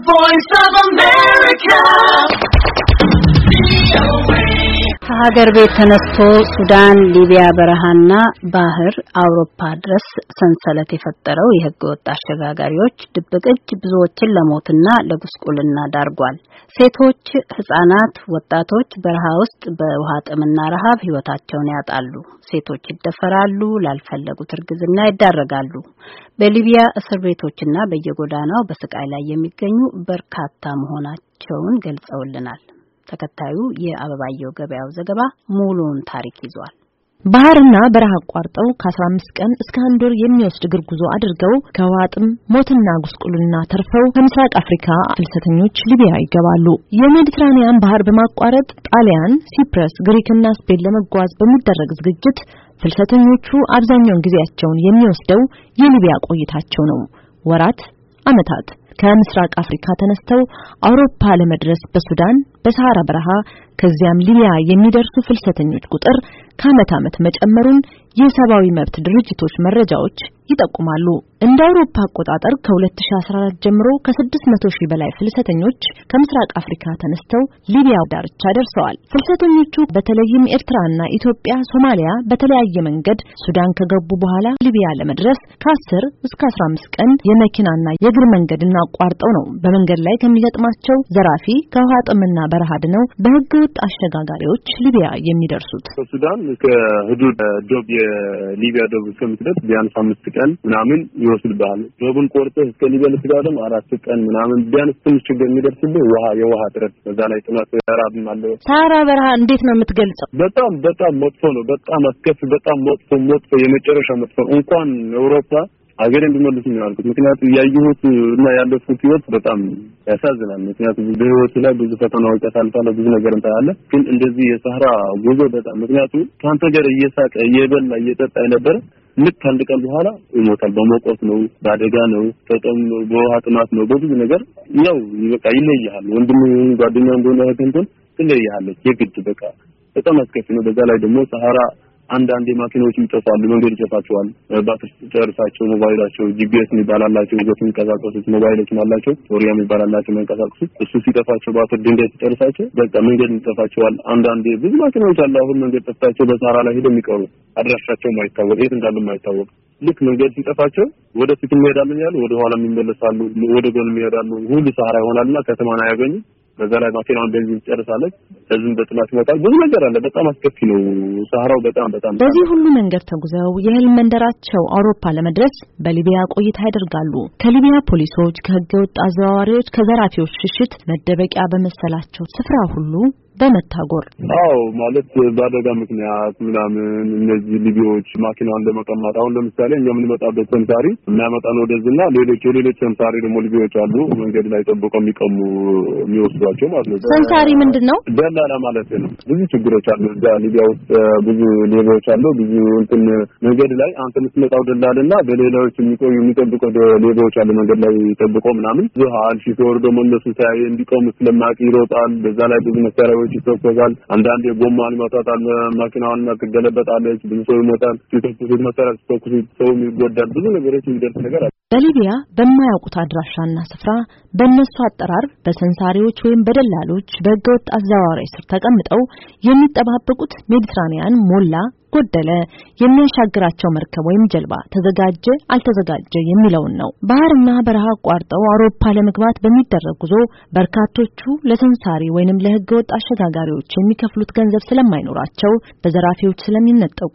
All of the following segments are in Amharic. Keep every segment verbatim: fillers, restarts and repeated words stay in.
voice of America. ሀገር ቤት ተነስቶ ሱዳን፣ ሊቢያ በረሃና ባህር አውሮፓ ድረስ ሰንሰለት የፈጠረው የህገ ወጥ አሸጋጋሪዎች ድብቅ እጅ ብዙዎችን ለሞትና ለጉስቁልና ዳርጓል። ሴቶች፣ ህጻናት፣ ወጣቶች በረሃ ውስጥ በውሃ ጥምና ረሃብ ህይወታቸውን ያጣሉ። ሴቶች ይደፈራሉ፣ ላልፈለጉት እርግዝና ይዳረጋሉ። በሊቢያ እስር ቤቶችና በየጎዳናው በስቃይ ላይ የሚገኙ በርካታ መሆናቸውን ገልጸውልናል። ተከታዩ የአበባየው ገበያው ዘገባ ሙሉውን ታሪክ ይዟል። ባህርና በረሃ አቋርጠው ከአስራ አምስት ቀን እስከ አንድ ወር የሚወስድ እግር ጉዞ አድርገው ከዋጥም ሞትና ጉስቁልና ተርፈው ከምስራቅ አፍሪካ ፍልሰተኞች ሊቢያ ይገባሉ። የሜዲትራኒያን ባህር በማቋረጥ ጣሊያን፣ ሲፕረስ፣ ግሪክና ስፔን ለመጓዝ በሚደረግ ዝግጅት ፍልሰተኞቹ አብዛኛውን ጊዜያቸውን የሚወስደው የሊቢያ ቆይታቸው ነው። ወራት፣ አመታት ከምስራቅ አፍሪካ ተነስተው አውሮፓ ለመድረስ በሱዳን በሰሃራ በረሃ ከዚያም ሊቢያ የሚደርሱ ፍልሰተኞች ቁጥር ከአመት አመት መጨመሩን የሰብአዊ መብት ድርጅቶች መረጃዎች ይጠቁማሉ። እንደ አውሮፓ አቆጣጠር ከ2014 ጀምሮ ከስድስት መቶ ሺህ በላይ ፍልሰተኞች ከምስራቅ አፍሪካ ተነስተው ሊቢያ ዳርቻ ደርሰዋል። ፍልሰተኞቹ በተለይም ኤርትራና ኢትዮጵያ፣ ሶማሊያ በተለያየ መንገድ ሱዳን ከገቡ በኋላ ሊቢያ ለመድረስ ከአስር እስከ አስራ አምስት ቀን የመኪናና የእግር መንገድና አቋርጠው ነው በመንገድ ላይ ከሚገጥማቸው ዘራፊ ከውሃ ጥምና በረሃ ነው በህገወጥ አሸጋጋሪዎች ሊቢያ የሚደርሱት። ሱዳን ከህዱድ ዶብ የሊቢያ ዶብ እስከምትደርስ ቢያንስ አምስት ቀን ምናምን ይወስድብሃል። ዶቡን ቆርጠህ እስከ ሊቢያ ልትጋደም አራት ቀን ምናምን ቢያንስ ትንሽ ችግር የሚደርስብህ ውሃ የውሃ እጥረት በዛ ላይ ጥናት ያራብም አለ። ሰሃራ በረሃ እንዴት ነው የምትገልጸው? በጣም በጣም መጥፎ ነው። በጣም አስከፊ፣ በጣም መጥፎ መጥፎ የመጨረሻ መጥፎ እንኳን አውሮፓ አገር እንድመልስ ነው ያልኩት። ምክንያቱም ያየሁት እና ያለፉት ህይወት በጣም ያሳዝናል። ምክንያቱም በህይወት ላይ ብዙ ፈተናዎች ያሳልፋለሁ፣ ብዙ ነገር እንታያለን። ግን እንደዚህ የሰሃራ ጉዞ በጣም ምክንያቱም ካንተ ጋር እየሳቀ እየበላ እየጠጣ የነበረ ልክ አንድ ቀን በኋላ ይሞታል። በሞቆት ነው፣ በአደጋ ነው፣ ተጠም በውሃ ጥማት ነው፣ በብዙ ነገር ያው በቃ ይለያል። ወንድም ጓደኛ እንደሆነ እንትን ትለያለች የግድ በቃ በጣም አስከፊ ነው። በዛ ላይ ደግሞ ሰሃራ አንዳንድ ማኪናዎች ይጠፋሉ፣ መንገድ ይጠፋቸዋል። ባትሪ ጨርሳቸው ሞባይላቸው ጂፒኤስ የሚባላላቸው ይዘት የሚንቀሳቀሱት ሞባይሎች ማላቸው ሶሪያ የሚባላላቸው መንቀሳቀሱት እሱ ሲጠፋቸው ባትሪ ድንጋይ ሲጨርሳቸው በቃ መንገድ ይጠፋቸዋል። አንዳንድ ብዙ ማኪናዎች አሉ አሁን መንገድ ጠፍታቸው በሰሃራ ላይ ሄደው የሚቀሩ አድራሻቸው ማይታወቅ የት እንዳሉ ማይታወቅ ልክ መንገድ ሲጠፋቸው ወደ ፊት ይሄዳሉ ያሉ ወደ ኋላ የሚመለሳሉ፣ ወደ ጎን ይሄዳሉ። ሁሉ ሰሃራ ይሆናልና ከተማና ያገኙ በዛ ላይ ማኪናውን ቤንዚን ጨርሳለች። ከዚህም በጥላት ይመጣል። ብዙ ነገር አለ። በጣም አስከፊ ነው ሰሃራው በጣም በጣም። በዚህ ሁሉ መንገድ ተጉዘው የህልም መንደራቸው አውሮፓ ለመድረስ በሊቢያ ቆይታ ያደርጋሉ። ከሊቢያ ፖሊሶች፣ ከህገወጥ አዘዋዋሪዎች፣ ከዘራፊዎች ሽሽት መደበቂያ በመሰላቸው ስፍራ ሁሉ በመታጎር አው ማለት ባደጋ ምክንያት ምናምን እነዚህ ሊቢያዎች ማኪናውን ለመቀማት አሁን ለምሳሌ እኛ የምንመጣበት ሰንሳሪ የሚያመጣን ወደዚህና ሌሎች ሌሎች ሰንሳሪ ደግሞ ሊቢያዎች አሉ መንገድ ላይ ተጠብቀው የሚቀሙ የሚወስዷቸው ማለት ነው። ሰንሳሪ ምንድነው? ደላላ ማለት ነው። ብዙ ችግሮች አሉ እዛ ሊቢያ ውስጥ ብዙ ሊቢያዎች አሉ። ብዙ እንትን መንገድ ላይ አንተ የምትመጣው ደላልና በሌላዎች የሚቆዩ የሚጠብቀው ሊቢያዎች አሉ መንገድ ላይ ተጠብቀው ምናምን ዙሃል ሲወር ደግሞ እነሱ ሳይ እንዲቆሙ ስለማቂ ይሮጣል። በዛ ላይ ብዙ መሳሪያዎች ይተኮሳል። አንዳንዴ ጎማን ይመታታል፣ ማኪናውን ትገለበጣለች፣ ብዙ ሰው ይሞታል። ሲተኩሱት መሳሪያ ሲተኩሱት ሰው ይጎዳል። ብዙ ነገሮች የሚደርስ ነገር አለ። በሊቢያ በማያውቁት አድራሻና ስፍራ በእነሱ አጠራር በሰንሳሪዎች ወይም በደላሎች በህገወጥ አዘዋዋሪዎች ስር ተቀምጠው የሚጠባበቁት ሜዲትራኒያን ሞላ ጎደለ የሚያሻግራቸው መርከብ ወይም ጀልባ ተዘጋጀ አልተዘጋጀ የሚለውን ነው። ባህርና በረሃ አቋርጠው አውሮፓ ለመግባት በሚደረግ ጉዞ በርካቶቹ ለሰንሳሪ ወይንም ለህገወጥ አሸጋጋሪዎች የሚከፍሉት ገንዘብ ስለማይኖራቸው በዘራፊዎች ስለሚነጠቁ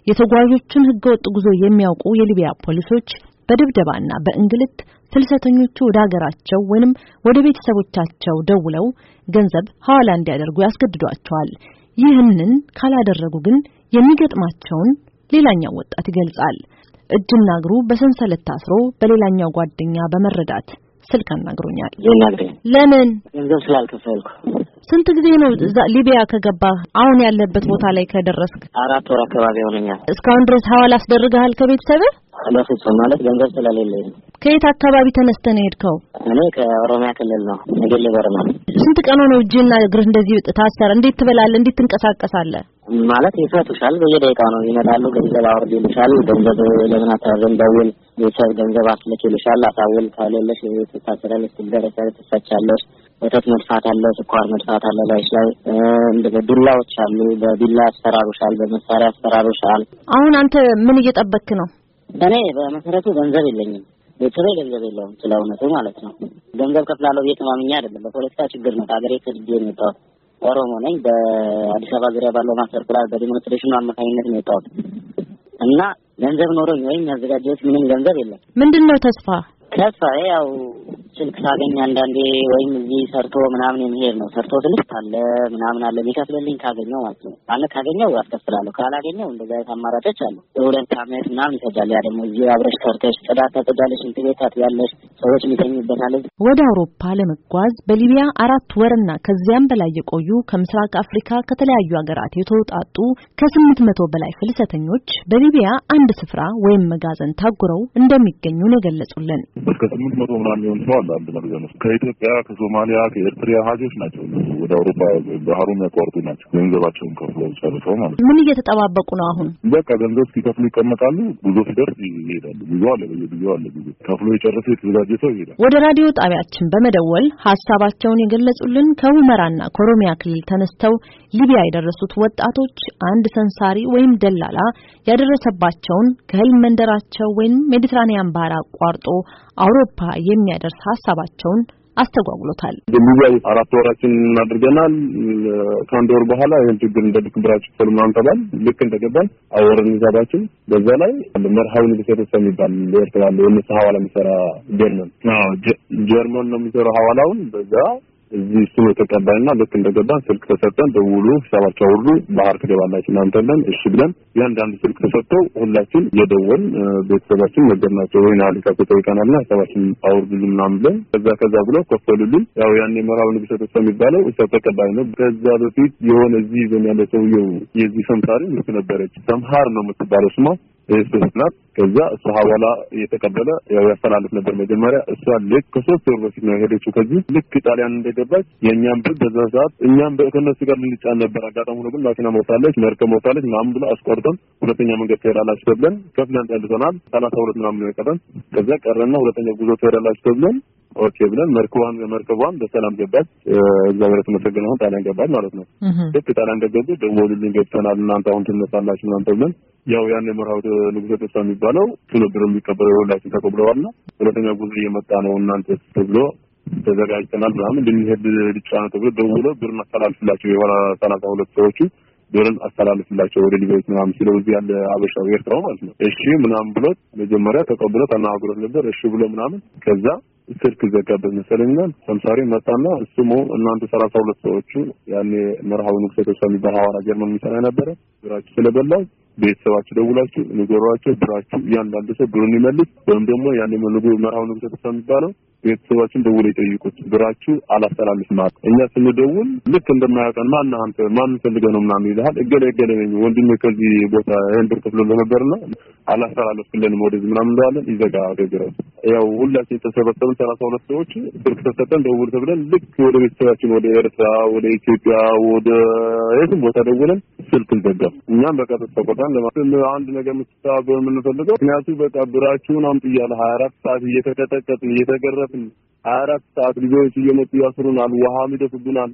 የተጓዦቹን ህገወጥ ጉዞ የሚያውቁ የሊቢያ ፖሊሶች በድብደባና በእንግልት ፍልሰተኞቹ ወደ ሀገራቸው ወይንም ወደ ቤተሰቦቻቸው ደውለው ገንዘብ ሐዋላ እንዲያደርጉ ያስገድዷቸዋል። ይህንን ካላደረጉ ግን የሚገጥማቸውን ሌላኛው ወጣት ይገልጻል። እጅና እግሩ በሰንሰለት ታስሮ በሌላኛው ጓደኛ በመረዳት ስልክ አናግሮኛል። ለምን? ገንዘብ ስላልከፈልኩ። ስንት ጊዜ ነው ሊቢያ ከገባ አሁን ያለበት ቦታ ላይ ከደረስክ? አራት ወር አካባቢ ሆነኛል። እስካሁን ድረስ ሐዋላ አስደርገሃል ከቤተሰብ? ለፍጹም ማለት ገንዘብ ስለሌለኝ። ከየት አካባቢ ተነስተህ ነው የሄድከው? እኔ ከኦሮሚያ ክልል ነው፣ ነገሌ በርማ። ስንት ቀን ነው እጅና እግርህ እንደዚህ ታሰረ? እንዴት ትበላለህ? እንዴት ትንቀሳቀሳለህ? ማለት ይፈቱሻል በየደቂቃው ነው ይመጣሉ ገንዘብ አውርድ ይልሻል ገንዘብ ለምን አታዘን ደውል የሰው ገንዘብ አስልክ ይልሻል አሳውል ካለለሽ ተታሰረልሽ ትደረሰ ተፈቻለሽ ወተት መድፋት አለ ስኳር መድፋት አለ ላይሽ ላይ እንደ ዱላዎች አሉ በቢላ አሰራሩሻል በመሳሪያ አሰራሩሻል አሁን አንተ ምን እየጠበክ ነው እኔ በመሰረቱ ገንዘብ የለኝም ቤተሰብ ገንዘብ የለውም ስለሆነቱ ማለት ነው ገንዘብ ከፍላለሁ እየተማመኛ አይደለም በፖለቲካ ችግር ነው ሀገሬ ከድዴ ነው የወጣው ኦሮሞ ነኝ በአዲስ አበባ ዙሪያ ባለው ማስተርፕላን በዲሞንስትሬሽኑ አማካኝነት ነው የወጣው እና ገንዘብ ኖሮኝ ወይም ያዘጋጀሁት ምንም ገንዘብ የለም ምንድነው ተስፋ ተስፋ ያው ስልክ ሳገኝ አንዳንዴ ወይም እዚህ ሰርቶ ምናምን የሚሄድ ነው ሰርቶ ትልቅ አለ ምናምን አለ የሚከፍልልኝ ካገኘው ማለት ነው አለ ካገኘው አስከፍላለሁ ካላገኘው እንደዛ አማራጮች አሉ ሁለት አመት ምናምን ይፈጃል ያ ደግሞ እዚህ አብረሽ ሰርተሽ ጽዳት ታጸዳለሽ እንትቤታት ያለሽ ሰዎች የሚተኙበታል ወደ አውሮፓ ለመጓዝ በሊቢያ አራት ወርና ከዚያም በላይ የቆዩ ከምስራቅ አፍሪካ ከተለያዩ ሀገራት የተውጣጡ ከስምንት መቶ በላይ ፍልሰተኞች በሊቢያ አንድ ስፍራ ወይም መጋዘን ታጉረው እንደሚገኙ ነው ገለጹልን ከስምንት መቶ ምናምን ይሆን ነው አንድ መጋዘን ከኢትዮጵያ ከሶማሊያ ከኤርትራ ሀጆች ናቸው ወደ አውሮፓ ባህሩን ያቋርጡ ናቸው ገንዘባቸውን ከፍለው ጨርሰው ማለት ምን እየተጠባበቁ ነው አሁን በቃ ገንዘብ ሲከፍሉ ይቀመጣሉ ጉዞ ሲደርስ ይሄዳሉ ጉዞ አለ በየጊዜ አለ ጉዞ ከፍሎ የጨረሰ የተዘጋጀ ሰው ይሄዳል ወደ ራዲዮ ጣቢያችን በመደወል ሐሳባቸውን የገለጹልን ከሁመራና ከኦሮሚያ ክልል ተነስተው ሊቢያ የደረሱት ወጣቶች አንድ ሰንሳሪ ወይም ደላላ ያደረሰባቸውን ከህልም መንደራቸው ወይም ሜዲትራኒያን ባህር አቋርጦ አውሮፓ የሚያደርስ ሐሳባቸውን አስተጓጉሎታል ሊቢያ አራት ወራችን እናድርገናል ከአንድ ወር በኋላ ይሄን ችግር እንደድክብራችሁ ፈልማን ተባል ልክ እንደገባን አወርን ይዛባችን በዛ ላይ መርሃውን ሊሰሩት የሚባል ለኤርትራ ለነሱ ሐዋላ የሚሰራ ጀርመን አዎ ጀርመን ነው የሚሰራው ሐዋላውን በዛ እዚህ እሱ ተቀባይና ልክ እንደገባን ስልክ ተሰጠን ደውሉ ሂሳባቸው ሁሉ ባህር ከገባላችሁ እናንተን እሺ ብለን ያንዳንድ ስልክ ተሰጥተው ሁላችን የደወል ቤተሰባችን ነገርናቸው ወይና አሊካቶ ይካናልና ሂሳባችን አውርዱልን ብለን ከዛ ከዛ ብለው ከፈሉልን ያው ያኔ መራውን ቢሰጡት የሚባለው እሱ ተቀባይ ነው ከዛ በፊት የሆነ እዚህ በሚያለ ሰውየው የዚህ ሰምታሪ ልክ ነበረች ሰምሃር ነው የምትባለው ስማ እሱናት ከዛ እሱ ሐዋላ የተቀበለ ያው ያስተላልፍ ነበር መጀመሪያ እሷ ልክ ከሶስት ወር በፊት ነው ሄደችው ከዚህ ልክ ጣሊያን እንደገባች የኛም ብር በዛ ሰዓት እኛም በከነሱ ጋር ልንጫን ነበር አጋጣሚ ነው ግን ማኪና ሞታለች መርከብ ሞታለች ምናምን ብሎ አስቆርጠን ሁለተኛ መንገድ ትሄዳላችሁ ተብለን ከፍለን ጠልተናል ሰላሳ ሁለት ምናምን ነው የቀረን ከዛ ቀረና ሁለተኛ ጉዞ ትሄዳላችሁ ተብለን ኦኬ ብለን መርከቧን መርከቧን በሰላም ገባች እግዚአብሔር ተመስገነው ጣሊያን ገባች ማለት ነው ልክ ጣሊያን ገባች ደውሉልኝ ገብተናል እናንተ አሁን ትነሳላችሁ እናንተ ብለን ያው ያኔ መራው ንጉስ ተሰሚ የሚባለው ትንብር የሚቀበለው ሁላችን ተቀብለዋልና ሁለተኛ ጉዞ እየመጣ ነው እናንተ ተብሎ ተዘጋጅተናል ምናምን እንድንሄድ ሊጫና ተብሎ ደውሎ ብርና አስተላልፍላቸው የሆነ ሰላሳ ሁለት ሰዎች ብርን አስተላልፍላቸው ወደ ሊቢያ ምናምን ሲለው እዚህ ያለ አበሻው ኤርትራው ማለት ነው እሺ ምናምን ብሎ መጀመሪያ ተቀብሎ ተናግሮት ነበር እሺ ብሎ ምናምን ከዛ ስልክ ዘጋበት መሰለኝና ሰምሳሪ መጣና እሱሞ እናንተ ሰላሳ ሁለት ሰዎች ያኔ መርሃው ንጉስ ተሰሚ በሐዋራ ጀርመን የሚሰራ ነበር ብራችሁ ስለበላው ቤተሰባችሁ ደውላችሁ ንገሯቸው ብራችሁ ያንዳንድ ሰው ብሩን ይመልስ ወይም ደግሞ ያኔ መልጎ መርሃው ንጉስ ተሰሚ ባለው ቤተሰባችን ደውለው ይጠይቁት ብራችሁ አላስተላልፍ ማለት እኛ ስንደውል ልክ እንደማያውቀን ማን አንተ ማን ፈልገህ ነው ምናምን ይላል እገለ እገለ ነኝ ወንድሜ ከዚህ ቦታ ይሄን ብር ከፍሎ ነበርና አላስተላልፍልንም ወደዚህ ምናምን እንዳለን ይዘጋ ገገረው ያው ሁላችን ተሰበሰብን ሰላሳ ሁለት ሰዎች ስልክ ተሰጠን ደውል ተብለን ልክ ወደ ቤተሰባችን ወደ ኤርትራ ወደ ኢትዮጵያ ወደ የትም ቦታ ደውለን ስልክ ዘጋ እኛም በቃ ተቆጣን ለማለት አንድ ነገር ምትታበው የምንፈልገው ምክንያቱ በቃ ብራችሁን አምጡ እያለ ሀያ አራት ሰዓት እየተቀጠቀጥን እየተገረፍን ሀያ አራት ሰዓት ልጆች እየመጡ ያስሩናል ውሃም ይደፍቡናል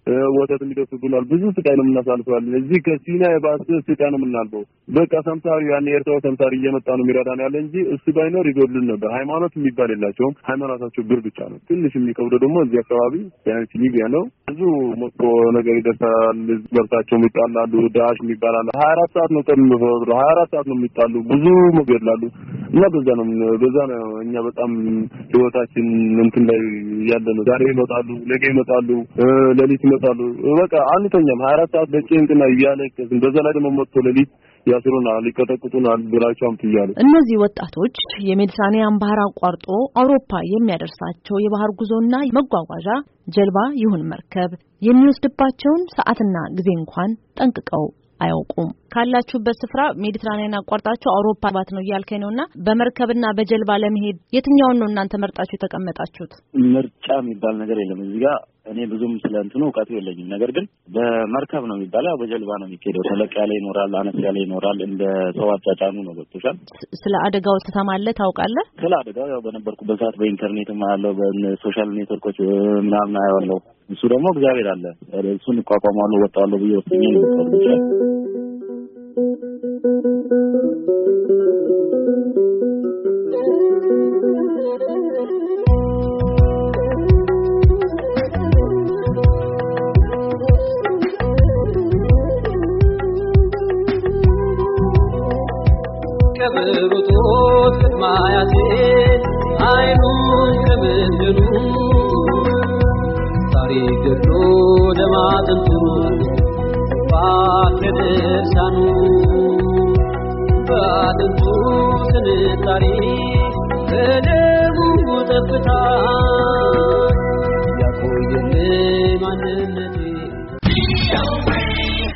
ወተት የሚደፍቡናል ብዙ ስቃይ ነው የምናሳልፈው እዚህ ከሲና የባሰ ስቃይ ነው የምናልፈው በቃ ሰምታሪ ያኔ ኤርትራ ሰምታሪ እየመጣ ነው የሚረዳን ያለ እንጂ እሱ ባይኖር ይጎድልን ነበር ሃይማኖት የሚባል የላቸውም ሃይማኖታቸው ብር ብቻ ነው ትንሽ የሚከብደው ደግሞ እዚህ አካባቢ ቢያንስ ሊቢያ ነው ብዙ መጥፎ ነገር ይደርሳል ገብታቸው ይጣላሉ ዳሽ የሚባል አለ ሀያ አራት ሰዓት ነው ቀን ነው ሀያ አራት ሰዓት ነው የሚጣሉ ብዙ መገድላሉ እና በዛ ነው በዛ ነው እኛ በጣም ህይወታችን እንትን ላይ ያለ ነው ዛሬ ይመጣሉ ነገ ይመጣሉ ለሊት ይመጣሉ በቃ አንተኛም ሀያ አራት ሰዓት በጭንቅና ያለቀስን በዛ ላይ ደግሞ መጥቶ ለሊት ያስሩናል ይቀጠቅጡናል ብራቸው አምጡ ይያሉ እነዚህ ወጣቶች የሜዲትራኒያን ባህር አቋርጦ አውሮፓ የሚያደርሳቸው የባህር ጉዞና መጓጓዣ ጀልባ ይሁን መርከብ የሚወስድባቸውን ሰዓትና ጊዜ እንኳን ጠንቅቀው አያውቁም ካላችሁበት ስፍራ ሜዲትራኒያን አቋርጣችሁ አውሮፓ ባት ነው ያልከኝ ነውና በመርከብና በጀልባ ለመሄድ የትኛውን ነው እናንተ መርጣችሁ ተቀመጣችሁት ምርጫ የሚባል ነገር የለም እዚህ ጋር እኔ ብዙም ስለእንትኑ እውቀቱ የለኝም። ነገር ግን በመርከብ ነው የሚባለው በጀልባ ነው የሚሄደው። ተለቅ ያለ ይኖራል፣ አነስ ያለ ይኖራል። እንደ ሰው አጫጫኑ ነው ገብቶሻል። ስለ አደጋው ትሰማለህ ታውቃለህ? ስለ አደጋው ያው በነበርኩበት ሰዓት በኢንተርኔትም አያለው በሶሻል ኔትወርኮች ምናምን አያለው። እሱ ደግሞ እግዚአብሔር አለ እሱን እንቋቋማለሁ ወጣዋለሁ ብዬ ወስኜ ነው ተቀብቻለሁ። ከብሩቶት ማያቴ አይኑን ከመንገዱ ታሪክ ገድሎ ደማጥንቱ ባከደርሳኑ ባጥንቱ ስንታሪ